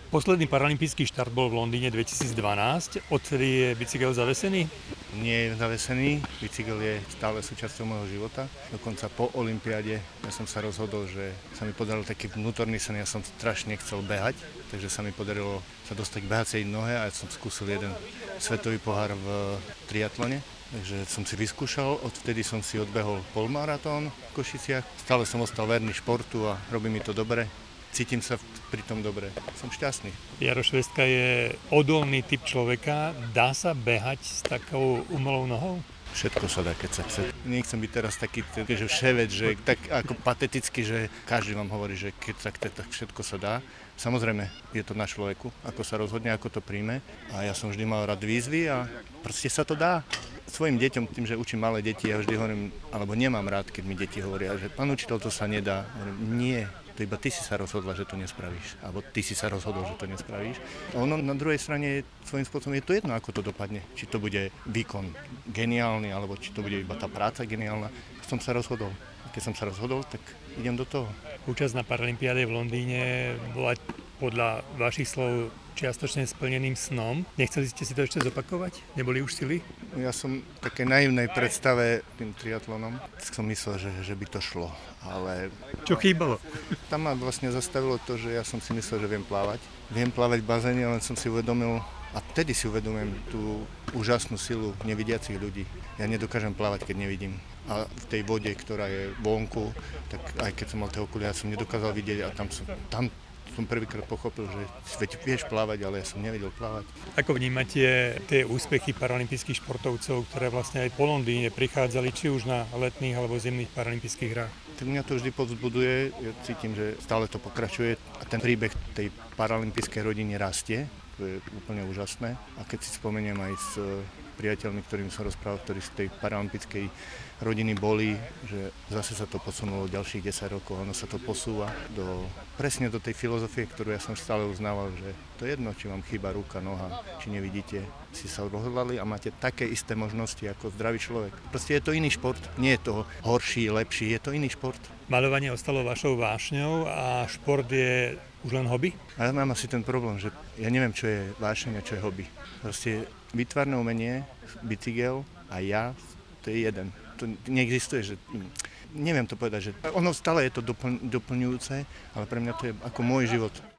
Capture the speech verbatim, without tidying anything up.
Posledný paralympijský štart bol v Londýne dvetisícdvanásť. Odtedy je bicykel zavesený? Nie je zavesený, bicykel je stále súčasťou môjho života. Dokonca po olympiáde ja som sa rozhodol, že sa mi podaril taký vnútorný sen, ja som strašne chcel behať, takže sa mi podarilo sa dostať k behacej nohe a ja som skúsil jeden svetový pohár v triatlone. Takže som si vyskúšal, odvtedy som si odbehol polmaratón v Košiciach. Stále som ostal verný športu a robí mi to dobre. Cítim sa pri tom dobre. Som šťastný. Jaro Švestka je odolný typ človeka. Dá sa behať s takou umelou nohou? Všetko sa dá, keď sa chce. Nechcem byť teraz taký, že vševec, že tak ako pateticky, že každý vám hovorí, že keď sa chce, tak všetko sa dá. Samozrejme, je to na človeku, ako sa rozhodne, ako to príjme. A ja som vždy mal rád výzvy a proste sa to dá. Svojim deťom, tým, že učím malé deti, ja vždy hovorím, alebo nemám rád, keď mi deti hovoria, že pán učiteľ, to sa nedá. Hovorím, nie, to iba ty si sa rozhodla, že to nespravíš. Alebo ty si sa rozhodol, že to nespravíš. A ono na druhej strane svojím spôsobom je to jedno, ako to dopadne. Či to bude výkon geniálny, alebo či to bude iba tá práca geniálna. Som sa rozhodol. A keď som sa rozhodol, tak idem do toho. Účasť na Paralympiáde v Londýne bola podľa vašich slov čiastočne splneným snom. Nechceli ste si to ešte zopakovať? Neboli už sily? Ja som v takej naivnej predstave tým triatlonom som myslel, že, že by to šlo, ale... Čo chýbalo? Tam ma vlastne zastavilo to, že ja som si myslel, že viem plávať. Viem plávať v bazéne, len som si uvedomil, a vtedy si uvedomujem tú úžasnú silu nevidiacich ľudí. Ja nedokážem plávať, keď nevidím. A v tej vode, ktorá je vonku, tak aj keď som mal tie okuliare, som nedokázal vidieť a tam som... Tam som prvýkrát pochopil, že veď vieš plávať, ale ja som nevedel plávať. Ako vnímate tie úspechy paralympijských športovcov, ktoré vlastne aj po Londýne prichádzali, či už na letných alebo zimných paralympijských hrách? Tak mňa to vždy povzbuduje, ja cítim, že stále to pokračuje a ten príbeh tej paralympijskej rodiny rastie, to je úplne úžasné. A keď si spomeniem aj s priateľmi, ktorým som rozprával, ktorí z tej paralympijskej rodiny boli, že zase sa to posunulo ďalších desať rokov, ono sa to posúva do, presne do tej filozofie, ktorú ja som stále uznával, že to je jedno, či vám chýba ruka, noha, či nevidíte, si sa rozhodli a máte také isté možnosti ako zdravý človek. Proste je to iný šport, nie je to horší, lepší, je to iný šport. Maľovanie ostalo vašou vášňou a šport je už len hobby? A ja mám asi ten problém, že ja neviem, čo je vášeň a čo je hobby. Proste výtvarné umenie, bicykel a ja, to je jeden. To neexistuje, že neviem to povedať, že ono stále je to doplň, doplňujúce, ale pre mňa to je ako môj život.